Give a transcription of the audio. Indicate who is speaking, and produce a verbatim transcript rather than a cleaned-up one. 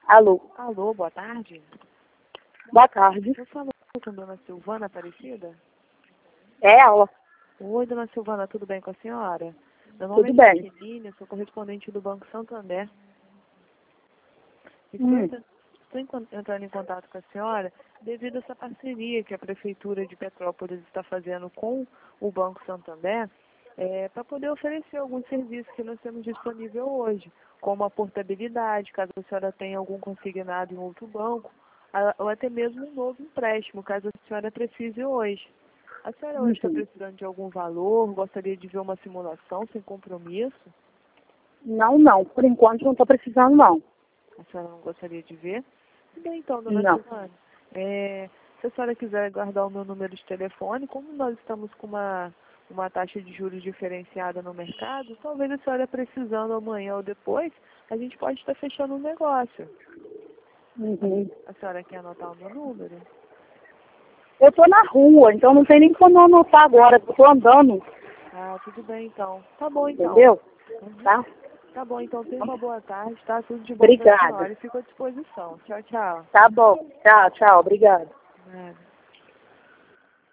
Speaker 1: Alô.
Speaker 2: Alô, boa tarde.
Speaker 1: Boa tarde.
Speaker 2: Eu falo com a dona Silvana Aparecida?
Speaker 1: É ela.
Speaker 2: Oi, dona Silvana, tudo bem com a senhora? Meu nome
Speaker 1: Tudo
Speaker 2: é
Speaker 1: bem.
Speaker 2: Jaqueline, eu sou correspondente do Banco Santander. Estou,
Speaker 1: Hum.
Speaker 2: estou encon- entrando em contato com a senhora devido a essa parceria que a Prefeitura de Petrópolis está fazendo com o Banco Santander para poder oferecer alguns serviços que nós temos disponível hoje, como a portabilidade, caso a senhora tenha algum consignado em outro banco, a- ou até mesmo um novo empréstimo, caso a senhora precise hoje. A senhora hoje está
Speaker 1: Uhum.
Speaker 2: precisando de algum valor, gostaria de ver uma simulação sem compromisso?
Speaker 1: Não, não. Por enquanto não estou precisando, não.
Speaker 2: A senhora não gostaria de ver? Bem, então, dona
Speaker 1: Não.
Speaker 2: Silvana, é, se a senhora quiser guardar o meu número de telefone, como nós estamos com uma, uma taxa de juros diferenciada no mercado, talvez a senhora precisando amanhã ou depois, a gente pode estar fechando um negócio.
Speaker 1: Uhum.
Speaker 2: A senhora quer anotar o meu número?
Speaker 1: Eu estou na rua, então não tem nem como eu anotar agora. Eu estou andando,
Speaker 2: Ah, tudo bem então. Tá bom então.
Speaker 1: entendeu?
Speaker 2: Uhum.
Speaker 1: Tá?
Speaker 2: Tá bom, então tenha uma boa tarde, tá? Tudo de bom pra
Speaker 1: Obrigada.
Speaker 2: senhora e fico à disposição. Tchau, tchau.
Speaker 1: Tá bom. Tchau, tchau. Obrigada.
Speaker 2: Nada.